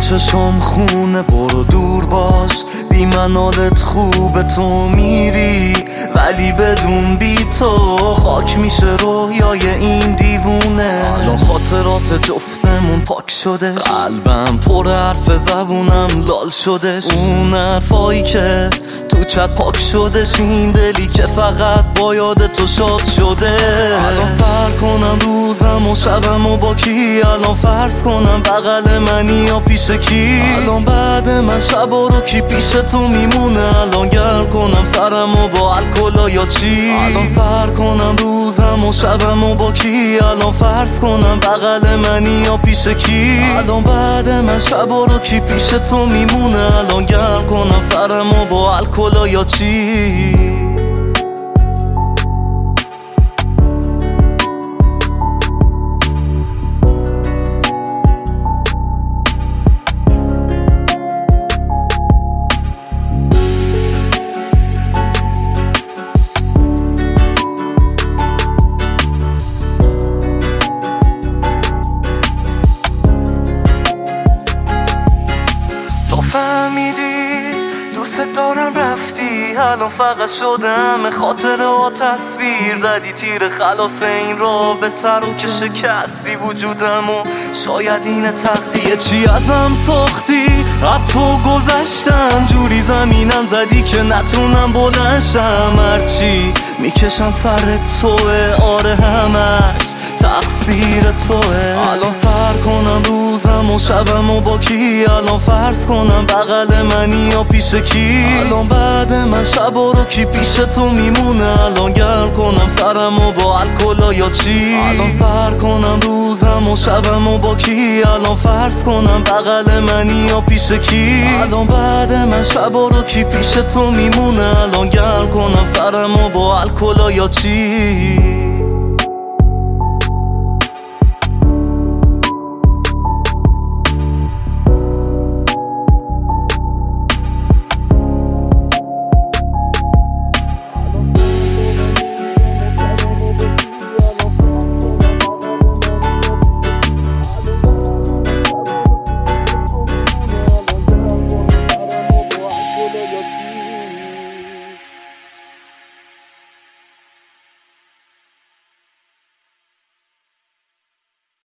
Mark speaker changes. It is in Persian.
Speaker 1: چشم خونه برو دور باش، بی من حالت خوبه تو میری ولی بدون بی تو خاک میشه رویای این دیوونه. الان خاطرات جفتمون پاک شدش، قلبم پر حرف زبونم لال شدش، اون حرفایی که تو چت پاک شدش، این دلی که فقط با یاد تو شاد شده. الان سر کنم روزم و شبم و با کی، الان فرض کنم بغل منی یا پیش کی، الان بعد من شبا رو کی پیش تو میمونه، الان گرم کنم سرم و با الکل یا چی، الان سر کنم روزم و شبم و با کی، الان فرض کنم بغل منی یا پیش کی، الان بعد من شبا رو کی پیش تو میمونه، الان گرم کنم سرم و با الکل یا چی. فهمیدی دوست دارم رفتی، الان فقط شدم خاطره و تصویر، زدی تیر خلاص این رابطه رو که شکستی وجودم و شاید این تقدیر. چی ازم ساختی از تو گذشتم، جوری زمینم زدی که نتونم بلنشم، هرچی میکشم سر توه، آره همش تقصیر توه. الان سر کنم روزم و شبم و با کی، الان فرض کنم بغل منی یا پیش کی، الان بعد من شبا رو کی پیش تو میمونه، الان گرم کنم سرم و با الکل یا چی، الان سر کنم روزم و شبم و با کی، الان فرض کنم بغل منی یا پیش کی، الان بعد من شبا رو کی پیش تو میمونه، الان گرم کنم سرم و با الکل یا چی.